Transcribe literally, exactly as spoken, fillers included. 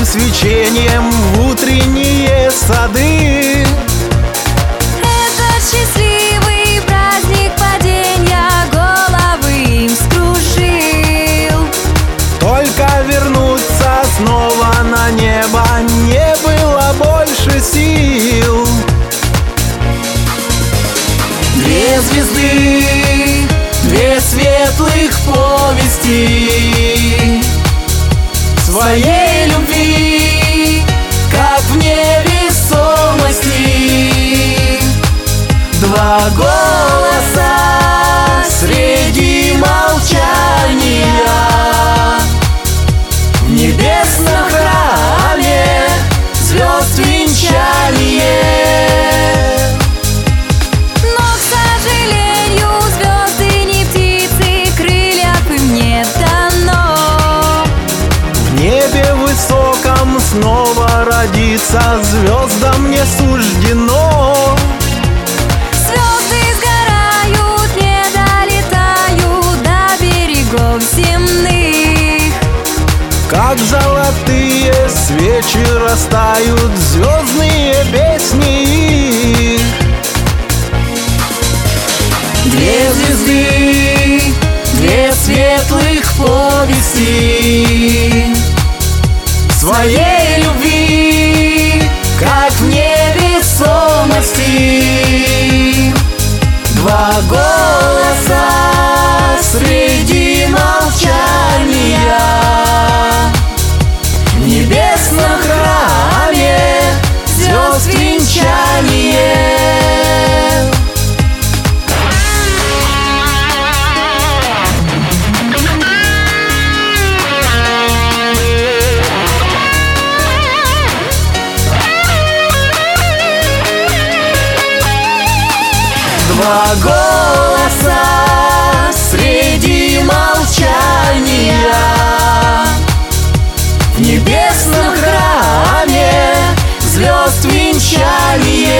свечением в утренние сады. Этот счастливый праздник падения головы им скружил. Только вернуться снова на небо не было больше сил. Две звезды, две светлых повести своей любви, как в невесомости. Два голоса среди молчания в небесном храме звезд венчание. Но, к сожалению, звезды не птицы, крыльев им не дано. В небе высоком снова родиться звездам не суждено. Звезды сгорают, не долетают до берегов земных. Как золотые свечи растают звездные песни их. Две звезды, две светлых повести своей любви, как в невесомости. Два голоса среди молчания в небесном храме звезд венчание. Два голоса среди молчания в небесном храме звезд венчание.